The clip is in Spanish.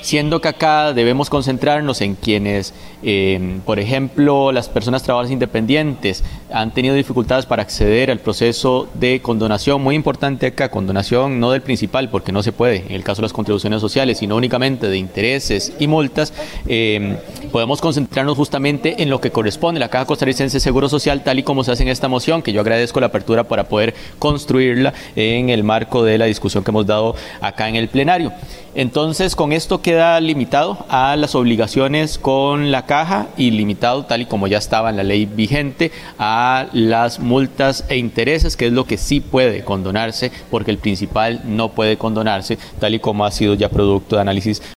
siendo que acá debemos concentrarnos en quienes, por ejemplo, las personas trabajadoras independientes han tenido dificultades para acceder al proceso de condonación. Muy importante acá, condonación no del principal, porque no se puede, en el caso de las contribuciones sociales, sino únicamente de intereses y multas. Podemos concentrarnos justamente en lo que corresponde a la Caja Costarricense de Seguro Social, tal y como se hace en esta moción, que yo agradezco la apertura para poder construirla en el marco de la discusión que hemos dado acá en el plenario. Entonces, con esto queda limitado a las obligaciones con la caja y limitado, tal y como ya estaba en la ley vigente, a las multas e intereses, que es lo que sí puede condonarse, porque el principal no puede condonarse, tal y como ha sido ya producto de análisis